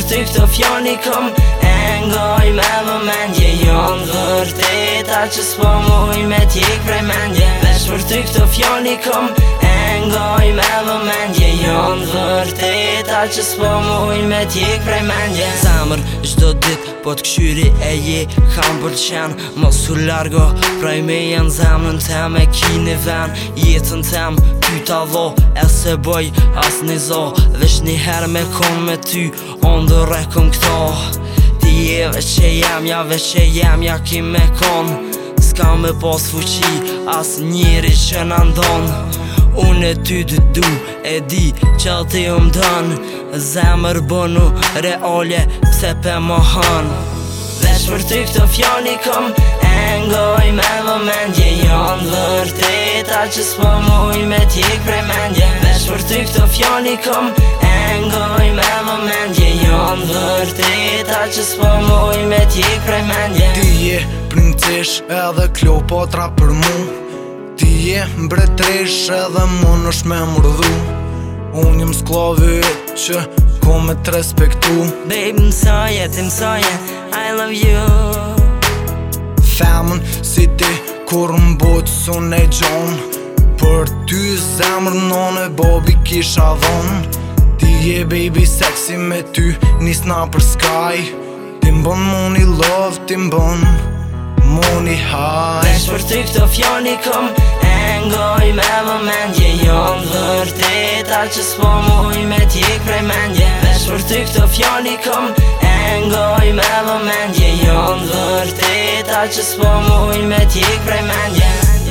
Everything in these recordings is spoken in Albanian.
ty këto fjani kom engoj me vëmendje janë vërteta që s'po muj me t'jek prej mendje. Veç për ty këto fjani kom engoj me vëmendje janë vërteta që s'po muj me t'jek prej mendje. Zemër gjdo dit po t'këshyri e je kam pëlqen mos u largo prej me janë zemën tem e ki një ven jetën tem ty t'a dho e se boj as një zo veç një her me kon me ty ondër e kom këto ti je veç që jem ja veç që jem ja ki me kon s'ka me pas fuqi as njeri që në ndon unë e ty të du e di që ti më dën zemër bënu reale pse pe më hën veç për ty këto fjani kom engoj me vëmendje janë vërteta që s'po muj me t'jek prej mendje. Veç për ty këto fjani kom engoj me vëmendje janë vërteta që s'po muj me t'jek prej mendje. Ti je princesh edhe Kleopatra për mu ti je mbretresh edhe mun është me murdhu unë jem sklavi që ko me t'respektu Babe mësoje, ti mësoje, I love you Femën si ti kur m'bojt sun e gjon për ty zemër non e bobi kisha dhon ti je baby sexy me ty nisna për sky ti mbon money love ti mbon money high veç për ty këto fjani kom engoj me vëmendje janë vërteta që s'po muj me t'jek prej mendje. Veç për ty këto fjani kom engoj me vëmendje janë vërteta që s'po muj me t'jek prej mendje.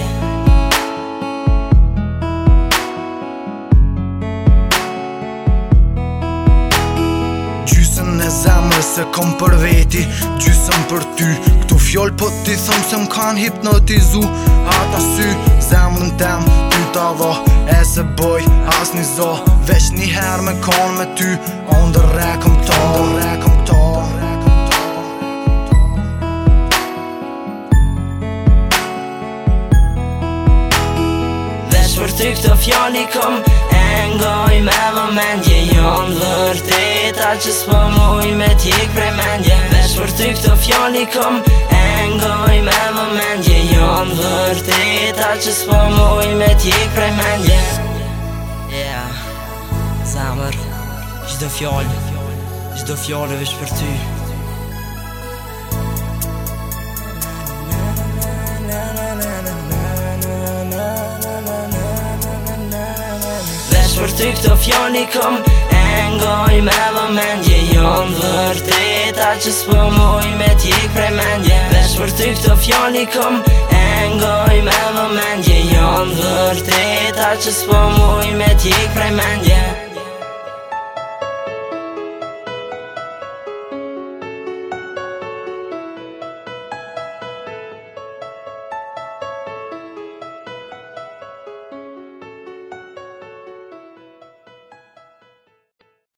Gjysën e zemrës se kom për veti gjysën për ty këtu fjoll po ti thëm se m'kan hipnotizu ata sy zemrën tem ty t'a dho e se boj as një zo veç një her me kon me ty ondër e kom to Veç për ty këto fjani kom engoj me vëmendje janë vërteta që s'po muj me t'jek prej mendje. Veç për ty këto fjani kom engoj me vëmendje janë vërteta që s'po muj me t'jek prej mendje. Yeah, zemër, gjdo fjallë veç për ty për ty këto fjani kom engoj me vëmendje janë vërteta që s'po muj me t'jek prej mendje. Veç për ty këto fjani kom engoj me vëmendje janë vërteta që s'po muj me t'jek prej mendje.